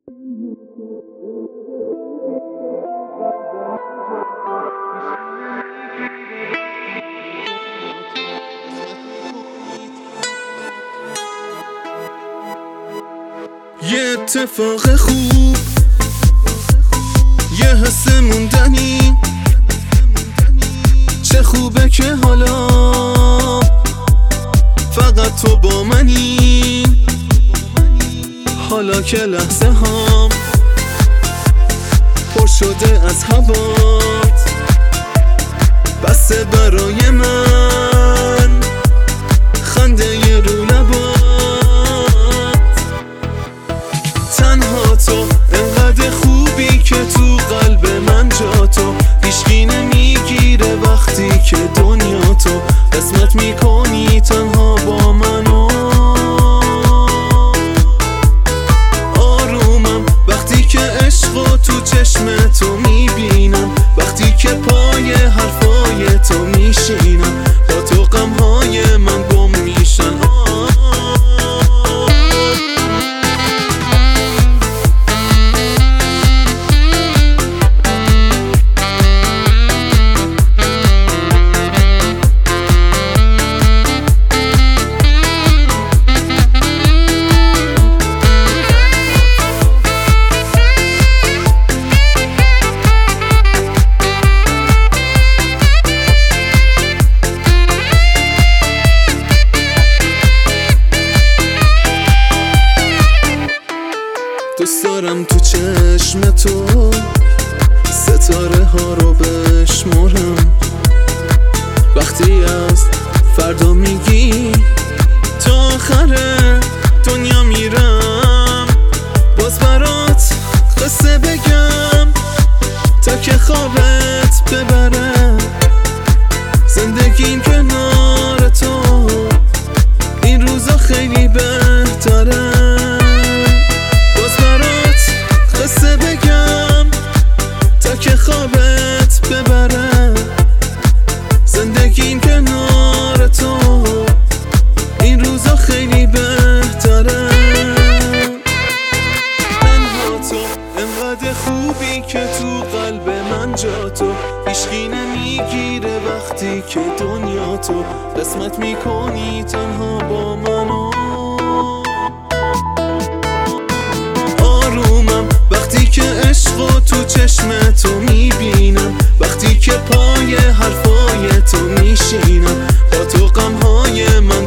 یه اتفاق خوب، یه حس موندنی، چه خوبه که حالا فقط تو با منی. حالا که لحظه هام پر شده از هوات، بسه برای من خنده ی رو لبات. تنها تو انقدر خوبی که تو قلب من جا تو، هیچکی نمیگیره وقتی که دنیا تو قسمت میکنی تنها با منو. آرومم وقتی که عشقو تو چشم تو میبینم، وقتی که پای حرفای تو میشینم، با تو غمهای من گم میشن. دوست دارم تو چشم تو ستاره ها رو بشمرم، وقتی از فردا میگی تا آخر دنیا میرم، باز برات قصه بگم تا که خوابت ببرم. زندگیم کنار تو این روزا خیلی بهتره، قصه بگم تا که خوابت ببرم. زندگیم کنار تو این روزا خیلی بهتره. تنها تو انقدر خوبی که تو قلب من جا تو، هیچکی نمیگیره وقتی که دنیا تو قسمت میکنی تنها با منو. وقتی که عشقو تو چشم تو میبینم، وقتی که پای حرفای تو میشینم، با تو غمهای من